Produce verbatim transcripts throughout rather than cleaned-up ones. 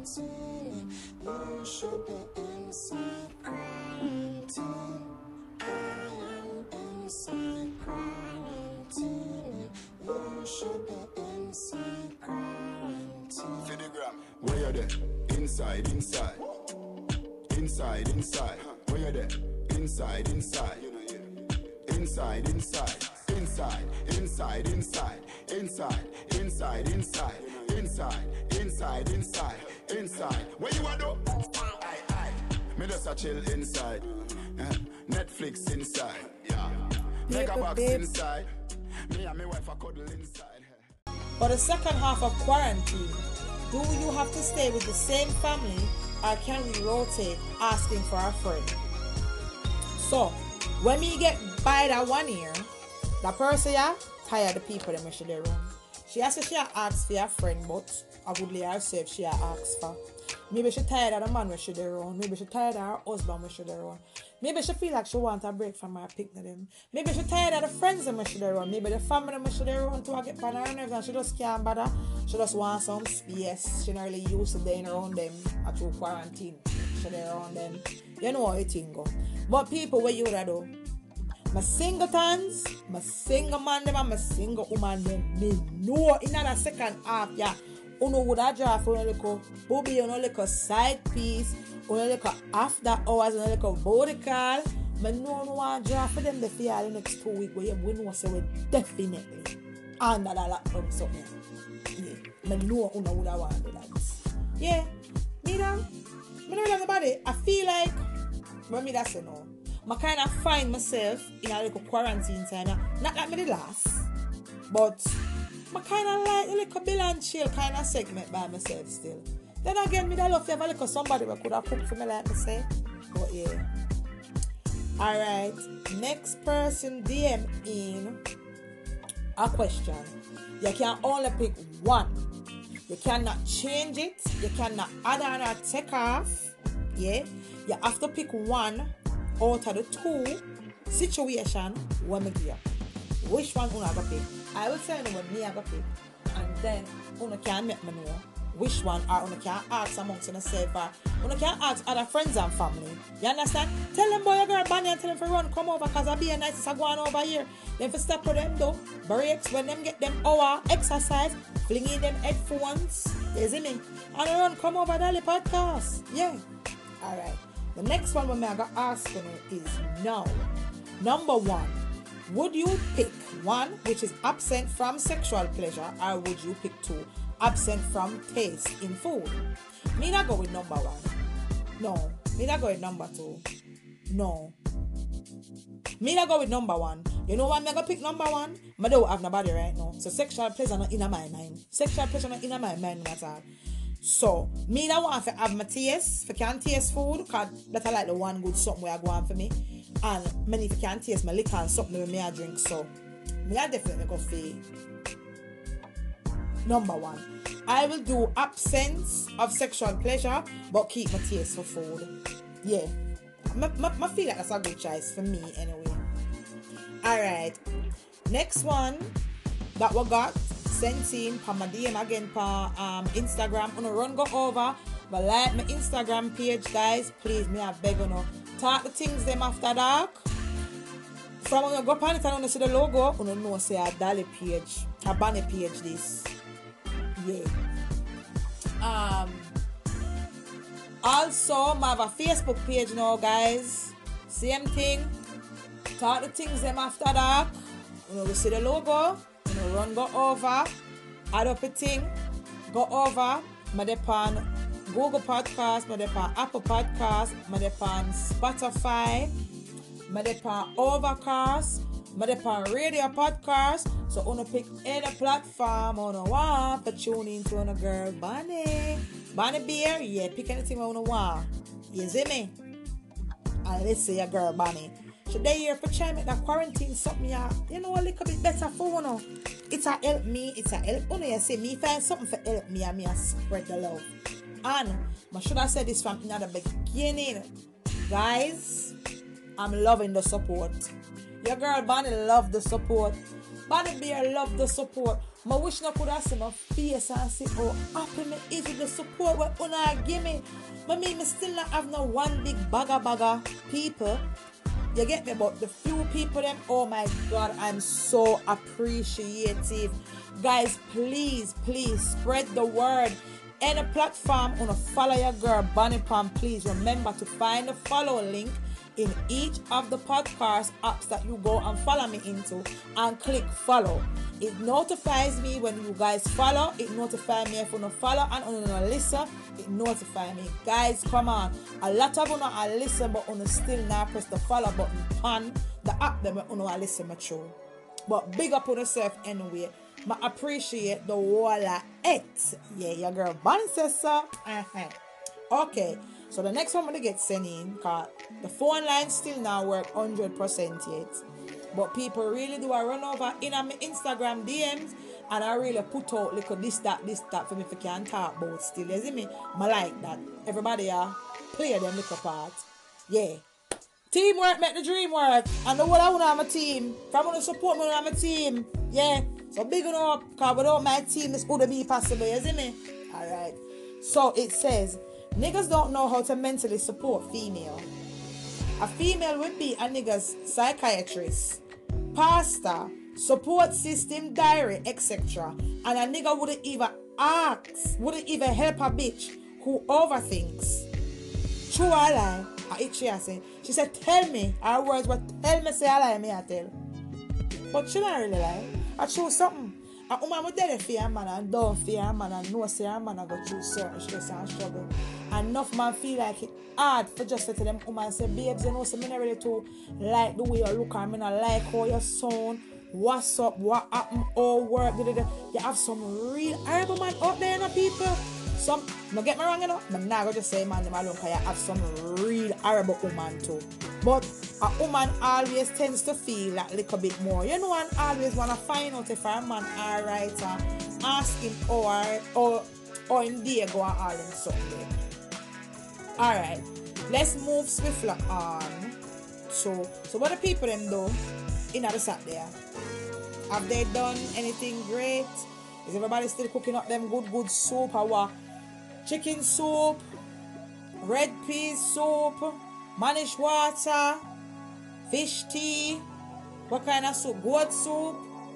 quarantine. You should be inside quarantine. I am inside quarantine. You should be inside quarantine. Telegram. Where you there? Inside, inside. Inside, inside. Where you there? Inside, inside. Inside, inside. Inside, inside, inside. Inside, inside, inside. Inside, inside, inside. Inside. Where you are though? Aye, aye. Me just a chill inside. Uh, Netflix inside. Yeah. Mega box inside. Me and my wife a cuddle inside. For the second half of quarantine, do you have to stay with the same family or can we rotate asking for a friend? So, when me get by that one year, the person yeah, tired of the people that she their own. She has to she asked for a friend, but I would let her say if she asked for. Maybe she tired of the man where she their own. Maybe she tired of her husband where she their own. Maybe she feel like she want a break from her picnic them. Maybe she tired of the friends where she their own. Maybe the family where she their own to get on her nerves and she just can't bother. She just want some space. She not really used to being around them at through quarantine. She there around them. You know how it thing go. But people where you there though. My singletons, my single man them and my single woman them, me know in that second half, yeah, uno would have draw for a little booby, uno little side piece, uno little after hours, uno little body call. Me know no one draw for them the fear the next two weeks, but yeah, we know say we definitely under that lockdown something. Yeah, me know uno would have wanted that. Yeah, me know, me know everybody. I feel like when me that say no. I kind of find myself in a little quarantine time. Not like me the last, but I kind of like a little bill and chill kind of segment by myself still. Then again, me that love to have a little somebody who could have cooked for me like me say. But yeah. Alright, next person D M in a question. You can only pick one. You cannot change it. You cannot add on or take off. Yeah. You have to pick one out of the two situation when me give. Which one you gonna pick? I will tell you what me I gonna pick, and then you can make me know which one, or you can ask amongst yourself, or you can ask other friends and family. You understand? Tell them boy your girl Bonnie and tell them to run come over cause I be a nice is going over here. Then for step with them though, breaks when them get them hour exercise, fling in them headphones. You see me? And run come over daily podcast. Yeah. Alright. The next one when I got asked is no. Number one, would you pick one which is absent from sexual pleasure, or would you pick two absent from taste in food? Me not go with number one. No. Me not go with number two. No. Me not go with number one. You know why me gonna pick number one? I don't have nobody right now. So sexual pleasure not in my mind. Sexual pleasure not in my mind at all. So, me that want to have my taste, if I can taste food, because that's like the one good something where I go on for me. And many if I can taste my liquor and something with me I drink. So, me I definitely go for number one. I will do absence of sexual pleasure, but keep my taste for food. Yeah. I feel like that's a good choice for me anyway. Alright. Next one that we got. Sent in for my D M again for um, Instagram. I'm gonna run go over. But like my Instagram page, guys. Please, me I beg you know. Talk the things them after dark. From when you go on it and you see the logo, you know say a Dolly page. A Bonnie page this. Yeah. Um also I have a Facebook page now, guys. Same thing. Talk the things them after dark. You know, see the logo. You know, run go over, add up a thing, go over, my on Google Podcast, my on Apple Podcast, my on Spotify, my on Overcast, my on Radio Podcast. So on pick any platform on want to tune into on a girl Bonnie. Bonnie Beer, yeah, pick anything on want. You see me? And let's say a girl Bonnie. So they here for try make that quarantine something yeah, you know a little bit better for you know. It's a help me, it's a help you know you say me find something for help me and me and spread the love. And I should have said this from in the beginning. Guys, I'm loving the support. Your girl Bonnie love the support. Bonnie Bear love the support. I wish I could have seen my face and see how happy me is with the support what una give me. But me, me still not have no one big bagger bagger people. You get me? But the few people them, oh my God, I'm so appreciative. Guys, please, please spread the word. Any platform, wanna follow your girl Bonnie Pam, please remember to find the follow link in each of the podcast apps that you go and follow me into and click follow. It notifies me when you guys follow. It notifies me if you don't follow and you don't listen. It notifies me. Guys, come on. A lot of you are listen but you still not press the follow button on the app that you are listening to. But big up on yourself anyway. I appreciate the whole of it. Yeah, your girl Bonnie says so. Uh-huh. Okay. So the next one I'm going to get sent in, because the phone line still now work one hundred percent yet. But people really do a run over in my Instagram D Ms and I really put out like this, that, this, that for me if I can talk about still. You see me? I like that. Everybody uh, play them little part. Yeah. Teamwork make the dream work. And the whole I want to have a team. If I want to support me, I want to have a team. Yeah. So big it up, because without my team, this would be possible. You see me? Alright. So it says, niggas don't know how to mentally support female. A female would be a nigga's psychiatrist, pastor, support system diary, et cetera. And a nigga wouldn't even ask, wouldn't even help a bitch who overthinks. True or lie? I itchy I say. She said, tell me. Her words were, tell me say I lie, me I tell. But she don't really lie. I choose something. A woman would dead fear a man and don't fear a man and know say a man go through certain stress and struggle. And enough man feel like it hard for just to tell them woman say, babes, you know, so me not ready to like the way you look and me not like how you sound. What's up? What happened? All work. Da, da, da. You have some real horrible man out there, you know, people. Some, don't get me wrong, you know, I'm not going to just say man them alone because you have some real horrible woman too. But a woman always tends to feel like a little bit more. You know, and always want to find out if a man alright and ask him or or or in there go and all him something. Alright, let's move swiftly on. So, so what the people them do in the sat there? Have they done anything great? Is everybody still cooking up them good good soup or what? Chicken soup, red peas soup, manish water, fish tea. What kind of soup? Goat soup?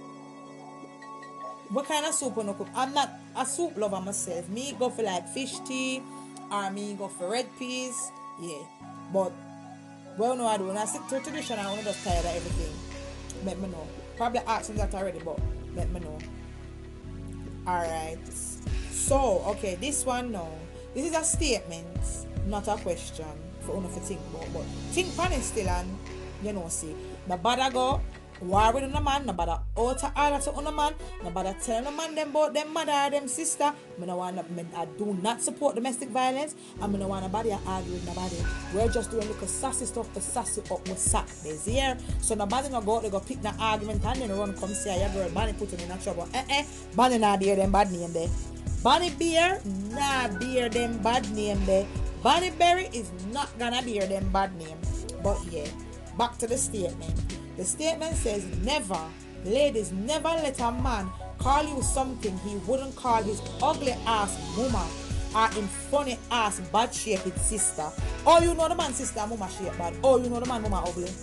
What kind of soup you no cook? I'm not a soup lover myself. Me go for like fish tea or me go for red peas. Yeah. But well no I do. When I stick to tradition I want to just tired of everything. Let me know. Probably asking that already, but let me know. Alright. So, okay, this one now. This is a statement, not a question for one of you think about. But think pan is still and you know see. No bother go war with a man, no bother out to order to a man, no bother tell a man them about them mother or them sister. I no want I do not support domestic violence and I no want nobody argue with nobody. We're just doing little sassy stuff to sassy up with sass this here. So nobody no go out they go pick the argument and then run come say your girl Bonnie put him in a trouble. Eh eh Bonnie not bear them bad name there. Bonnie Bear nah bear them bad name there. Bonnie Berry is not gonna bear them bad name. But yeah, back to the statement. The statement says never, ladies, never let a man call you something he wouldn't call his ugly ass mama or in funny ass bad shaped sister. Oh, you know the man sister mama shape bad. Oh, you know the man mama ugly.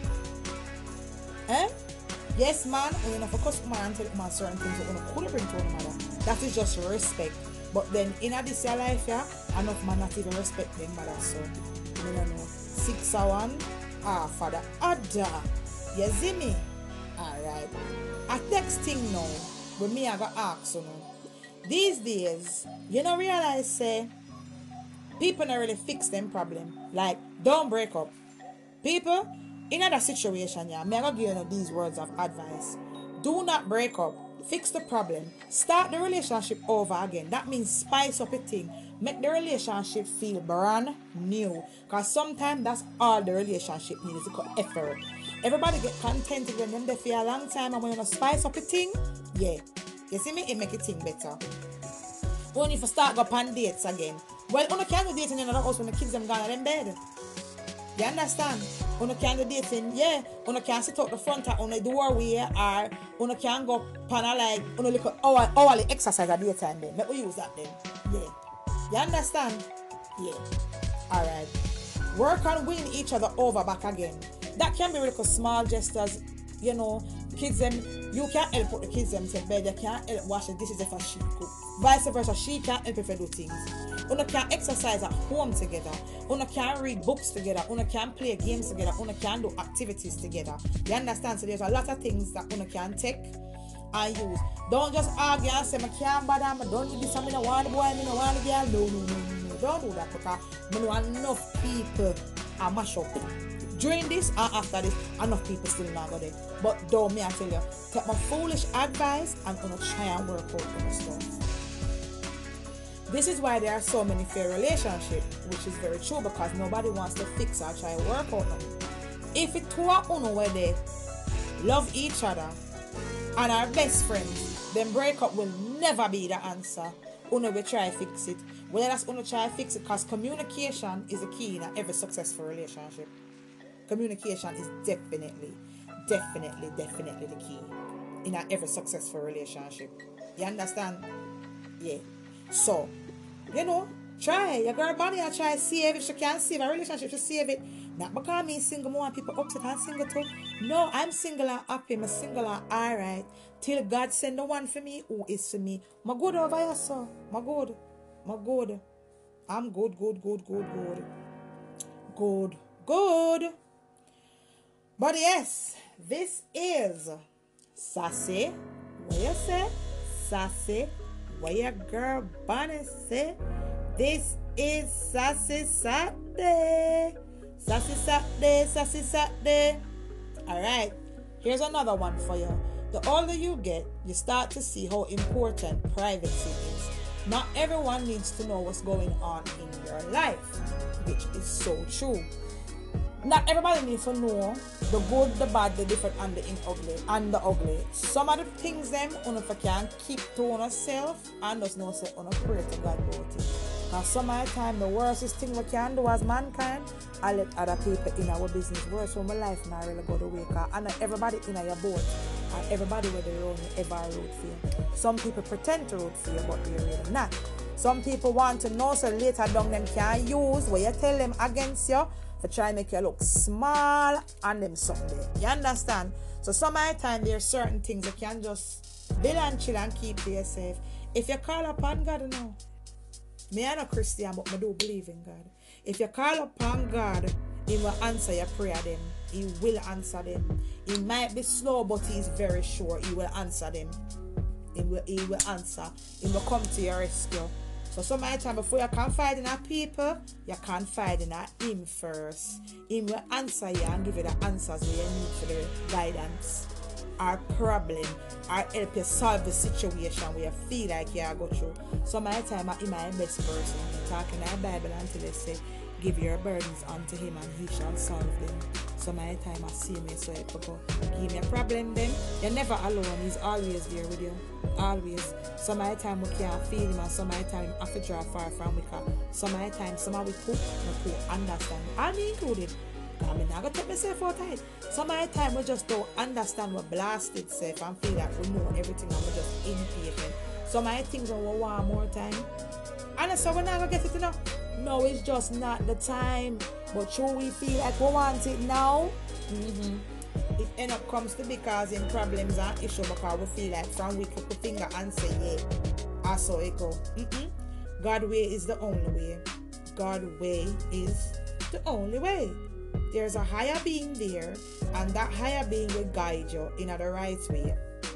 Eh? Yes, man, and you know for cuss man and tell man certain things that you could bring to one mother. That is just respect. But then in a this life, yeah, enough man not even respect them mother. So you don't know. Six or one, ah for the other. You see me? Alright. A texting now. With me I got ask you know. These days, you know realize say people not really fix them problem. Like, don't break up. People in that situation, yeah, I'm gonna give you these words of advice. Do not break up. Fix the problem. Start the relationship over again. That means spice up a thing. Make the relationship feel brand new. Because sometimes that's all the relationship needs. It's called effort. Everybody get contented when them there for a long time and when you spice up a thing, yeah. You see me? It make a thing better. Only if you start go on dates again. Well, you can't do dating in another house when the kids them gone in them bed. You understand? Una can do dating, yeah. Una can sit out the front of una doorway, or una can go pana like una look hour hourly exercise at daytime then. Make we use that then. Yeah. You understand? Yeah. Alright. Work on winning each other over back again. That can be little small gestures, you know. Kids them, you can't help put the kids them to bed, you can't help wash the dishes if she cook. Vice versa, she can't help if you do things. Una can exercise at home together. Una can read books together. Una can play games together. Una can do activities together. You understand? So there's a lot of things that una can take and use. Don't just argue and say, I can't bother, I don't need this, I don't want the boy, I don't want the girl. No, no, no, no, no. Don't do that because I know enough people are mash up. During this and after this, enough people still not go there. But don't me, I tell you, take my foolish advice and gonna try and work out on stuff. This is why there are so many fair relationships, which is very true because nobody wants to fix or try and work out them. If it two are uno where they love each other and are best friends, then breakup will never be the answer. Uno will try to fix it. Whether that's uno try to fix it because communication is the key in every successful relationship. Communication is definitely, definitely, definitely the key in every successful relationship. You understand? Yeah. So, you know, try. Your girl Bonnie will try to save if she can save a relationship, she save it. Not because me single, more people upset and single too. No, I'm single and happy. I'm single and alright. Till God send the one for me who is for me. My good over here, sir. My good. My good. I'm good, good, good, good, good. Good, good. But yes, this is Sassy. What you say? Sassy. What your girl Bonnie say? This is Sassy Saturday. Sassy Saturday, Sassy Saturday. Alright, here's another one for you. The older you get, you start to see how important privacy is. Not everyone needs to know what's going on in your life, which is so true. Not everybody needs to know the good, the bad, the different, and the ugly, and the ugly. Some of the things them you can keep to yourself and just know say you pray to God about it. Because some of the time the worstest thing we can do as mankind, I let other people in our business worse when my life not really go the way. Because I know everybody in your boat and everybody where they run ever root for you. Some people pretend to root for you, but they're really not. Some people want to know so later down them can use what you tell them against you to try and make you look small and them someday. You understand? So some of the time there are certain things you can just build and chill and keep to yourself. If you call upon God now, me I'm not Christian but I do believe in God. If you call upon God, He will answer your prayer them. He will answer them. He might be slow but He's very sure He will answer them. He will, he will answer. He will come to your rescue. So some of the time before you confide in a people, you confide in a Him first. Him will answer you and give you the answers where you need for the guidance or problem or help you solve the situation where you feel like you are go through. Some of the time I'm my best person. He talking in the Bible until they say, give your burdens unto Him and He shall solve them. Some of the time I see me so help go. Give me a problem then. You're never alone. He's always there with you. Always. Some of the time we can't feel Him and some of the time I have to draw far from we can. Some of the time some of we cook, we cook understand. I me included. I mean I gotta take myself out tight. Some of the time we just don't understand what blasted self and feel like we know everything and we're just impatient. Some of the things when we want more time. And so we're not gonna get it enough. No, it's just not the time. But sure we feel like we want it now. Mm-hmm. It end up comes to be causing problems and issues because we feel like from we put the finger and say, yeah, I saw it go. Mm-mm. God way is the only way. God way is the only way. There's a higher being there, and that higher being will guide you in the right way.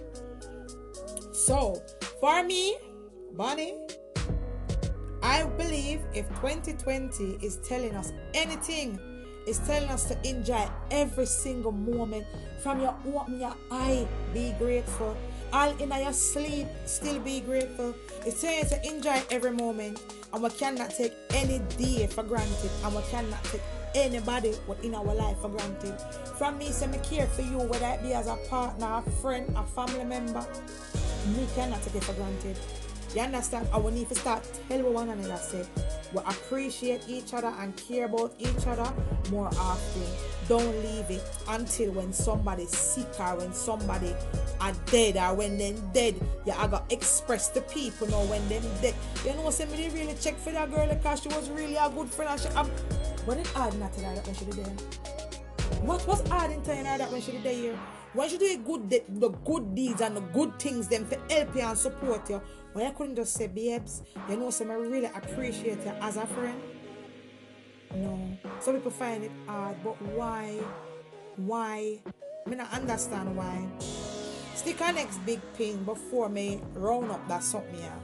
So, for me, Bonnie, I believe if twenty twenty is telling us anything, it's telling us to enjoy every single moment. From your open your eye, be grateful. All in your sleep, still be grateful. It's telling you to enjoy every moment. And we cannot take any day for granted. And we cannot take anybody in our life for granted. From me, say me care for you, whether it be as a partner, a friend, a family member. Me cannot take it for granted. You understand? I will need to start tell one another say, we appreciate each other and care about each other more often. Don't leave it until when somebody's sick or when somebody are dead or when they're dead. Yeah, I got express to people now when they're dead. You know, somebody really check for that girl because she was really a good friend. And she, um, what did hard not tell her that when she did there? What was hard in telling her that when she did there? When she do a good de- the good deeds and the good things them to help you and support you, why you couldn't just say, babes, you know, some I really appreciate you as a friend? No. Some people find it hard, but why? Why? I mean, I understand why. Stick our next big pin before me round up that something here.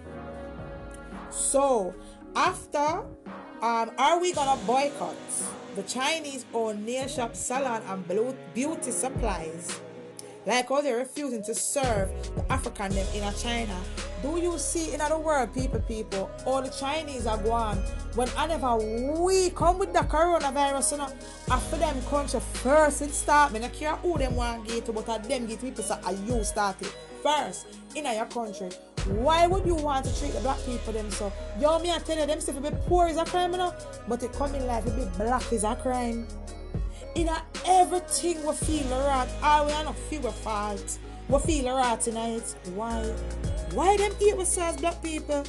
So, after, um, are we gonna boycott the Chinese-owned nail shop, salon, and beauty supplies? Like how they're refusing to serve the African them in China. Do you see in other world, people, people, all the Chinese are going when whenever we come with the coronavirus, you know, after them country first it start, I don't care who them want to get to, but at them get people say, are you started first in your country? Why would you want to treat the black people them so? Yo, me I tell you, them say if you be poor is a crime, you know, but it come in life, if you be black is a crime. In everything we feel right, all we are not feel we fault. We feel right tonight. Why? Why them hate we as black people?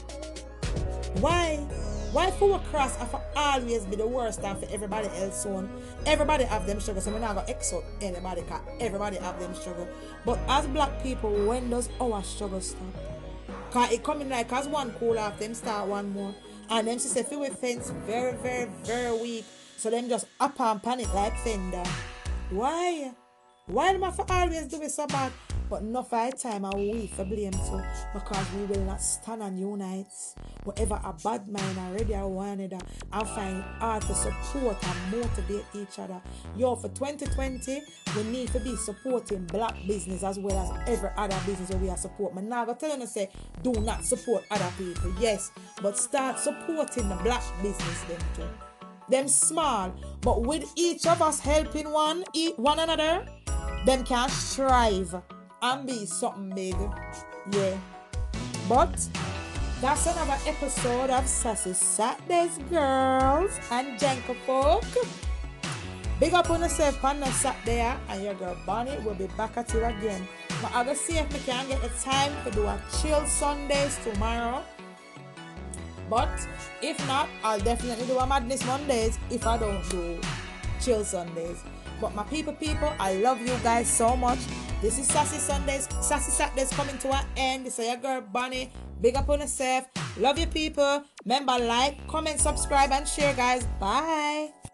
Why? Why for we cross and for always be the worst and for everybody else on? Everybody have them struggle, so we're not gonna exalt anybody because everybody have them struggle. But as black people, when does our struggle stop? Cause it coming like as one cool off, them start one more. And them say feel with fence very, very, very weak. So them just up and panic like Fender. Why? Why do I always do it so bad? But not for time and we for blame too. Because we will not stand and unite. Whatever a bad mind already are one another and find hard to support and motivate each other. Yo, for twenty twenty, we need to be supporting black business as well as every other business that we are supporting. I'm not going to tell you to say, do not support other people. Yes, but start supporting the black business them too. Them small, but with each of us helping one, one another, them can strive and be something big. Yeah. But that's another episode of Sassy Saturdays, girls and gentlefolk. Big up on yourself on the Saturday, and your girl Bonnie will be back at you again. But I'm going to see if we can get the time to do a chill Sundays tomorrow. But if not, I'll definitely do a Madness Mondays if I don't do chill Sundays. But my people, people, I love you guys so much. This is Sassy Sundays, Sassy Saturdays coming to an end. This is your girl Bonnie. Big up on yourself. Love you people. Remember, like, comment, subscribe, and share, guys. Bye.